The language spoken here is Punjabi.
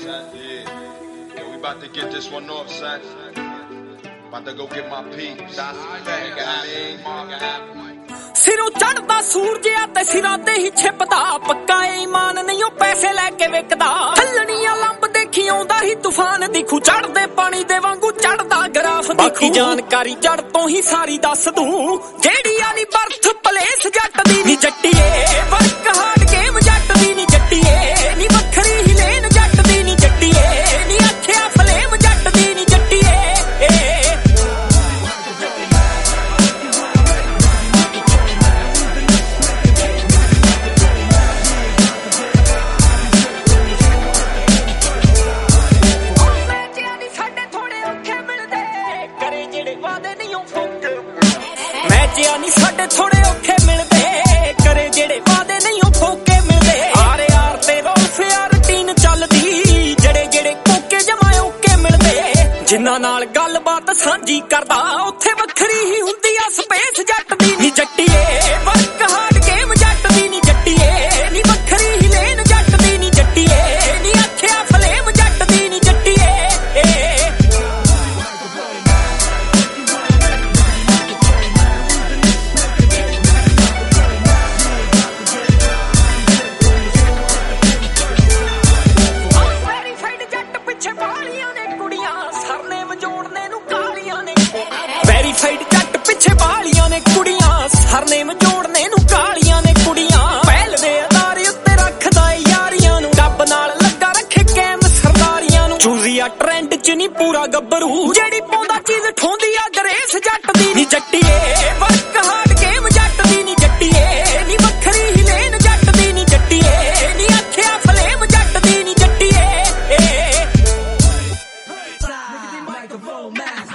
son? Yeah. Yo, we about to get this one off, son. About to go get my peeps. ਸਿਰੋਂ ਚੜਦਾ ਸੂਰਜ ਆ ਤੇ ਸਿਰਾਂ ਤੇ ਹੀ ਛਿਪਦਾ ਪੱਕਾ ਈਮਾਨ ਨਹੀਂ ਉਹ ਪੈਸੇ ਲੈ ਕੇ ਵਿਕਦਾ ਥੱਲਣੀਆਂ ਲੰਬ ਦੇਖੀ ਆਉਂਦਾ ਹੀ ਤੂਫਾਨ ਦਿਖੂ ਚੜਦੇ ਪਾਣੀ ਦੇ ਵਾਂਗੂ ਚੜਦਾ ਗਰਾਫ ਬਾਕੀ ਜਾਣਕਾਰੀ ਜੜ ਤੋਂ ਹੀ ਸਾਰੀ ਦੱਸ ਦੂੰ ਜਿਹੜੀ ਆ ਨੀ ਬਰਥ ਪਲੇਸ ਜੱਟ ਦੀ ਨੀ ਜੱਟੀਏ ਵਰਕ ਹਾਰਡ ਗੇਮ ਜੱਟ ਦੀ ਨੀ ਜੱਟੀਏ ਨੀ ਵੱਖਰੀ ਹੀ ਲੇਨ ਜੱਟ ਦੀ ਨੀ ਜੱਟੀਏ ਨੀ ਅੱਖਿਆ ਫਲੇਮ ਜੱਟ ਦੀ ਨੀ ਜੱਟੀਏ ਨੀ ਸਾਡੇ ਥੋੜੇ ਔਖੇ ਮਿਲਦੇ ਕਰੇ ਜਿਹੜੇ ਵਾਦੇ ਨਹੀਂ ਉਹ ਫੋਕੇ ਮਿਲਦੇ ਆਰ ਯਾਰ ਤੇ ਰੋਲਫ ਯਾਰ ਰੂਟੀਨ ਚੱਲਦੀ ਜਿਹੜੇ ਕੋਕੇ ਜਮਾ ਓਕੇ ਮਿਲਦੇ ਜਿਨ੍ਹਾਂ ਨਾਲ ਗੱਲਬਾਤ ਸਾਂਝੀ ਕਰਦਾ ਉੱਥੇ ਵੱਖਰੀ ਹੀ ਹੁੰਦੀ ਆ ਸਪੇਸ ਜੱਟ ਦੀ ਨੀ ਜੱਟੀਏ ਵਰਕ ਹਾਰਡ ਗੇਮ ਜੱਟ ਦੀ ਨੀ ਜੱਟੀਏ ਨੀ ਵੱਖਰੀ ਹੀ ਲੇਨ ਜੱਟ ਦੀ ਨੀ ਜੱਟੀਏ ਨੀ ਅੱਖਿਆ ਫਲੇਮ ਜੱਟ ਦੀ ਨੀ ਜੱਟੀਏ ਵੈਰੀਫਾਈਡ ਜੱਟ ਪਿੱਛੇ ਵਾਲੀਆਂ ਨੇ ਕੁੜੀਆਂ ਸਰਨੇਮ ਜੋੜਨੇ ਨੂੰ ਕਾਲੀਆਂ ਨੇ ਕੁੜੀਆਂ ਪਹਿਲ ਦੇ ਅਦਾਰੇ ਉੱਤੇ ਰੱਖਦਾ ਯਾਰੀਆਂ ਨੂੰ ਰੱਬ ਨਾਲ ਲੱਗਾ ਰੱਖੇ ਕੈਮ ਸਰਦਾਰੀਆਂ ਨੂੰ ਚੂਜ਼ੀਆ ਟ੍ਰੈਂਡ ਚ ਨਹੀਂ ਪੂਰਾ ਗੱਭਰੂ ਜਿਹੜੀ ਪਾਉਂਦਾ ਚੀਜ਼ ਠੋਂਦੀ ਆ ਗਰੇਸ ਜੱਟ ਦੀ ਨੀ ਜੱਟੀਏ ਵਰਕ ਹਾਰਡ ਗੇਮ ਜੱਟ ਦੀ ਨੀ ਜੱਟੀਏ ਨੀ ਵੱਖਰੀ ਹੀ ਲੇਨ ਜੱਟ ਦੀ ਨੀ ਜੱਟੀਏ ਨੀ ਅੱਖਿਆ ਫਲੇਮ ਜੱਟ ਦੀ ਨੀ ਜੱਟੀਏ